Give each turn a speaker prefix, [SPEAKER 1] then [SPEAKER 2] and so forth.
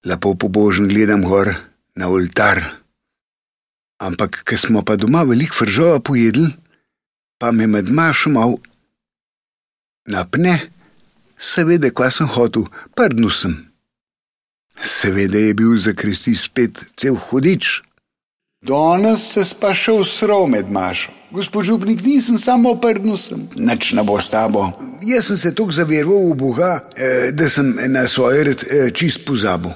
[SPEAKER 1] lepo pobožen gledam gor na oltar. Ampak, ko smo pa doma veliko fržova pojedli, pa me med mašo mal napne, seveda, kva sem hotel, prdnil sem. Seveda je bil za Kristi spet cel hudič. Danes se pa šel srov med mašo. Gospod župnik, nisem samo prdnil sem. Nič ne bo s tabo. Jaz sem se toliko zaveroval v Boga, da sem na svoje čist pozabil.